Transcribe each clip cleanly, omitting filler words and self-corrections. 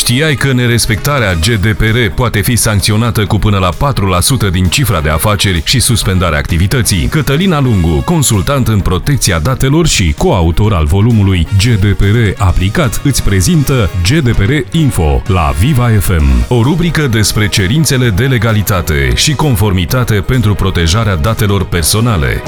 Știai că nerespectarea GDPR poate fi sancționată cu până la 4% din cifra de afaceri și suspendarea activității? Cătălina Lungu, consultant în protecția datelor și coautor al volumului GDPR aplicat, îți prezintă GDPR Info la Viva FM, o rubrică despre cerințele de legalitate și conformitate pentru protejarea datelor personale.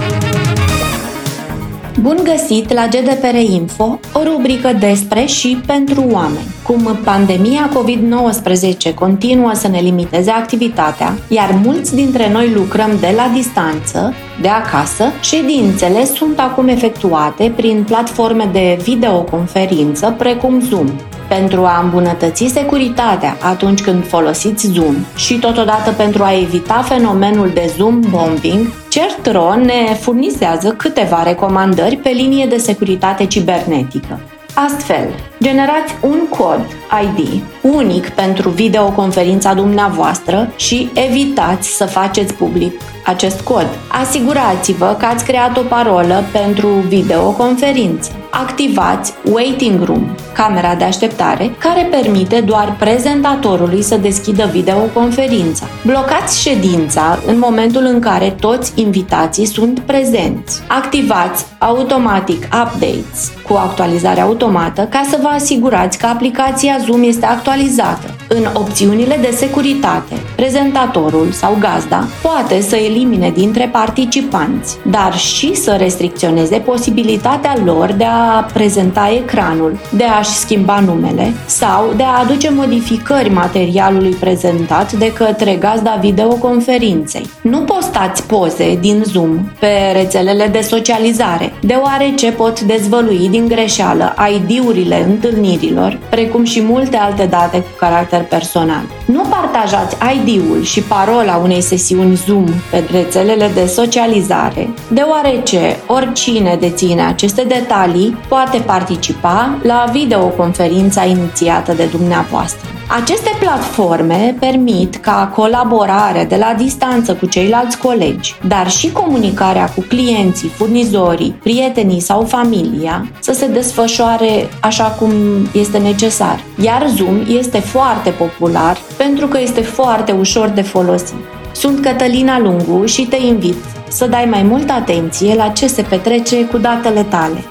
Bun găsit la GDPR Info, o rubrică despre și pentru oameni. Cum pandemia COVID-19 continuă să ne limiteze activitatea, iar mulți dintre noi lucrăm de la distanță, de acasă, ședințele sunt acum efectuate prin platforme de videoconferință precum Zoom. Pentru a îmbunătăți securitatea atunci când folosiți Zoom și totodată pentru a evita fenomenul de Zoom bombing, CERT.ro ne furnizează câteva recomandări pe linie de securitate cibernetică. Astfel, generați un cod ID unic pentru videoconferința dumneavoastră și evitați să faceți public acest cod. Asigurați-vă că ați creat o parolă pentru videoconferință. Activați Waiting Room, camera de așteptare, care permite doar prezentatorului să deschidă videoconferința. Blocați ședința în momentul în care toți invitații sunt prezenți. Activați Automatic Updates cu actualizare automată ca să vă asigurați că aplicația Zoom este actualizată. În opțiunile de securitate, prezentatorul sau gazda poate să elimine dintre participanți, dar și să restricționeze posibilitatea lor de a prezenta ecranul, de a-și schimba numele sau de a aduce modificări materialului prezentat de către gazda videoconferinței. Nu postați poze din Zoom pe rețelele de socializare, deoarece pot dezvălui din greșeală ID-urile întâlnirilor, precum și multe alte date cu caracter personal. Nu partajați ID-ul și parola unei sesiuni Zoom pe rețelele de socializare, deoarece oricine deține aceste detalii poate participa la videoconferința inițiată de dumneavoastră. Aceste platforme permit ca colaborarea de la distanță cu ceilalți colegi, dar și comunicarea cu clienții, furnizorii, prietenii sau familia să se desfășoare așa cum este necesar. Iar Zoom este foarte popular pentru că este foarte ușor de folosit. Sunt Cătălina Lungu și te invit să dai mai multă atenție la ce se petrece cu datele tale.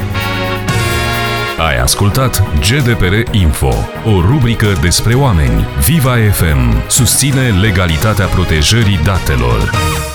Ai ascultat GDPR Info, o rubrică despre oameni. Viva FM susține legalitatea protejării datelor.